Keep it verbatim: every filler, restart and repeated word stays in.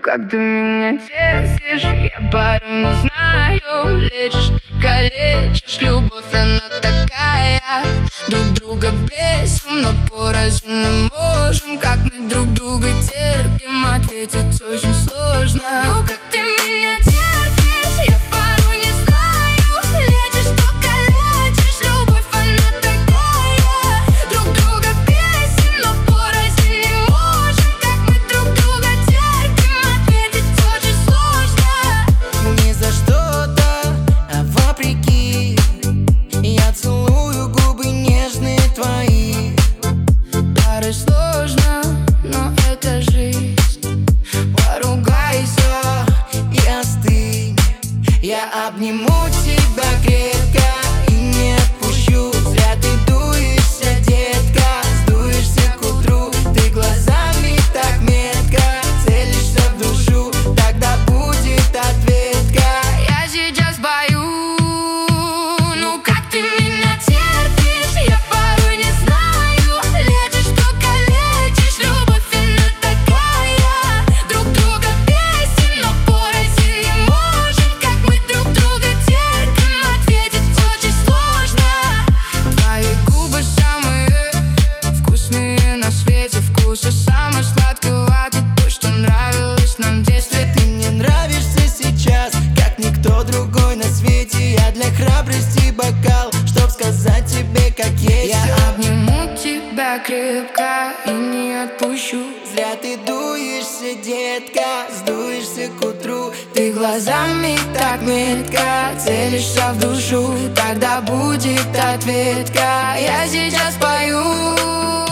как ты меня тесишь, я пару не знаю. Лечишь, калечишь, любовь она такая. Друг друга бесим, но порознь не можем. Как мы друг друга терпим, ответить очень сложно. Ну как ты меня терпишь, я пару не знаю. Лечишь, только лечишь, любовь она такая. Друг друга бесим, но порознь не можем. Как мы друг друга терпим, ответить очень сложно. Не за что-то, а вопреки. Я целую губы нежные твои. Порой сложно, но это жизнь. Поругайся и остынь. Я обниму тебя крепко и не отпущу. Зря ты дуешься, детка, сдуешься к утру. Ты глазами так метко целишься в душу. Тогда будет ответка. Я сейчас бою. Ну как ты меня терпишь, я порой не знаю. Лечишь, только лечишь, любовь она такая. Друг друга бесим, но порознь не можем. Как мы друг друга терпим, ответить очень сложно. Твои губы самые вкусные на свете. Вкуса самый сладковатый, то, что нравилось нам в детстве. Ты мне нравишься сейчас, как никто другой на свете. Я для храбрости бокал, чтоб сказать тебе, как есть. Я всё. обниму тебя крепко и не отпущу. Зря ты дуешься, детка, сдуешься к утру. Ты глазами так метко целишься в душу. Тогда будет ответка. Я сейчас пою.